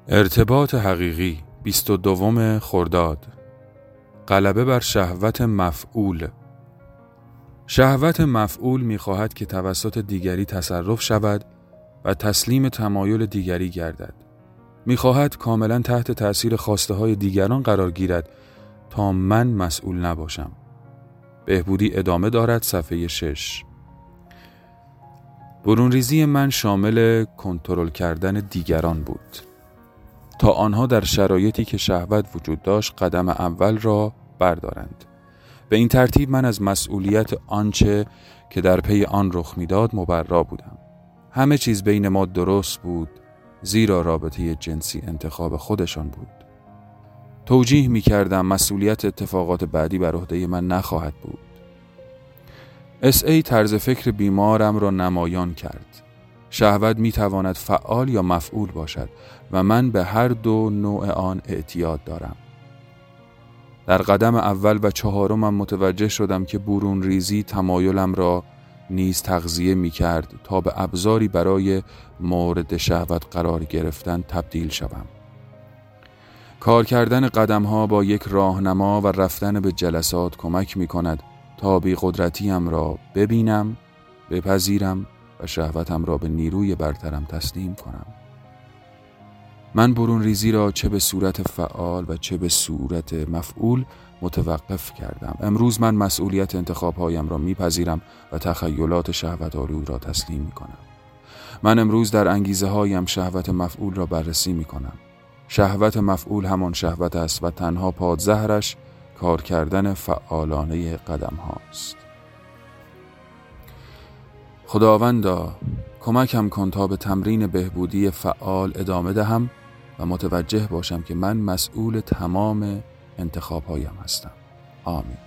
ارتباط حقیقی 22 خرداد. غلبه بر شهوت مفعول. شهوت مفعول می‌خواهد که توسط دیگری تصرف شود و تسلیم تمایل دیگری گردد. می‌خواهد کاملاً تحت تأثیر خواسته‌های دیگران قرار گیرد تا من مسئول نباشم. بهبودی ادامه دارد. صفحه 6. برونریزی من شامل کنترل کردن دیگران بود تا آنها در شرایطی که شهوت وجود داشت قدم اول را بردارند. به این ترتیب من از مسئولیت آنچه که در پی آن رخ میداد مبرا بودم. همه چیز بین ما درست بود، زیرا رابطه جنسی انتخاب خودشان بود. توجیه می کردم مسئولیت اتفاقات بعدی بر عهده من نخواهد بود. طرز فکر بیمارم را نمایان کرد. شهوت می تواند فعال یا مفعول باشد و من به هر دو نوع آن اعتیاد دارم. در قدم اول و 4 متوجه شدم که برون ریزی تمایلم را نیز تغذیه می کرد تا به ابزاری برای مورد شهوت قرار گرفتن تبدیل شوم. کار کردن قدم ها با یک راهنما و رفتن به جلسات کمک می کند تا بی قدرتیم را ببینم، بپذیرم و شهوتم را به نیروی برترم تسلیم کنم. من برون ریزی را چه به صورت فعال و چه به صورت مفعول متوقف کردم. امروز من مسئولیت انتخابهایم را میپذیرم و تخیلات شهوت آلود را تسلیم میکنم. من امروز در انگیزه هایم شهوت مفعول را بررسی میکنم. شهوت مفعول همان شهوت است و تنها پادزهرش کار کردن فعالانه قدم هاست. خداوندا کمکم کن تا به تمرین بهبودی فعال ادامه دهم و متوجه باشم که من مسئول تمام انتخابهایم هستم. آمین.